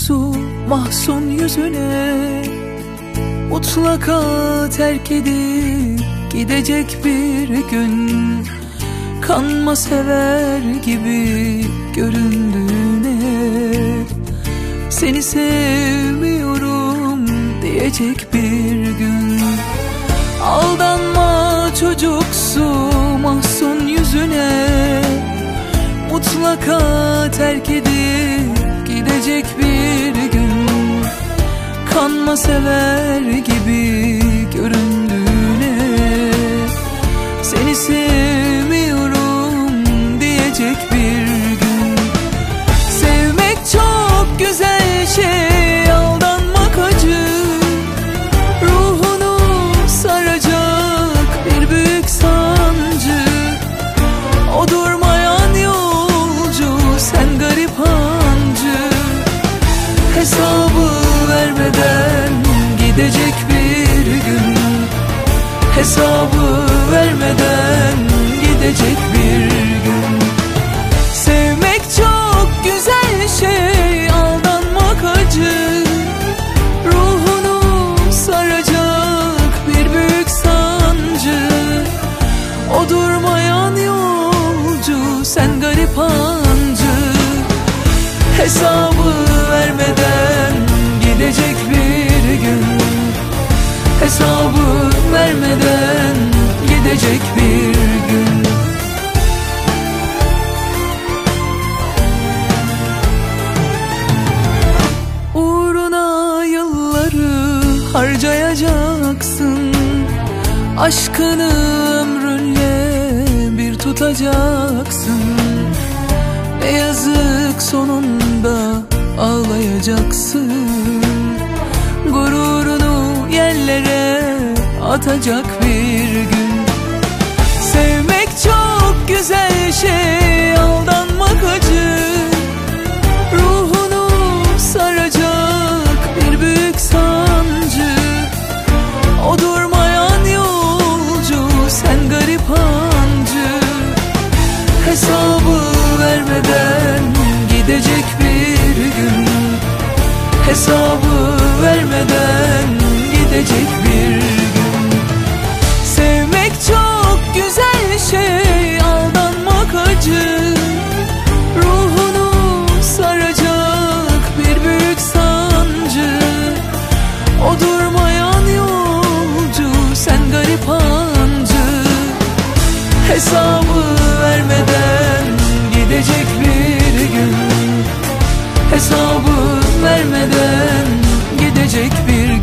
çocuksu mahzun yüzüne, mutlaka terk edip gidecek bir gün. Kanma sever gibi göründüğüne, seni sevmiyorum diyecek bir gün. Aldanma çocuksu mahzun yüzüne, mutlaka terk edip gidecek bir gün. Kanma sever gibi göründüğüne, seni sevmiyorum diyecek bir gün. Sevmek çok güzel şey, aldanmak acı. Ruhunu saracak bir büyük sancı. O durmayan yolcu, sen garip hancı. Hesabı vermeden gidecek bir gün. Hesabı vermeden gidecek bir gün. Sevmek çok güzel şey, aldanmak acı. Ruhunu saracak bir büyük sancı. O durmayan yolcu, sen garip hancı. Hesabı vermeden gidecek bir gün. Hesabı vermeden gidecek bir gün. Uğruna yılları harcayacaksın. Aşkını ömrünle bir tutacaksın. Ne yazık sonunda ağlayacaksın. Gururunu yerlere atacak bir gün. Sevmek çok güzel şey, aldanmak acı. Ruhunu saracak bir büyük sancı. O durmayan yolcu, sen garip hancı. Hesabı vermeden gidecek bir gün. Hesabı vermeden gidecek bir gün. Sevmek çok güzel şey, aldanmak acı. Ruhunu saracak bir büyük sancı. O durmayan yolcu, sen garip hancı. Hesabı vermeden gidecek bir gün. Hesabı vermeden gidecek bir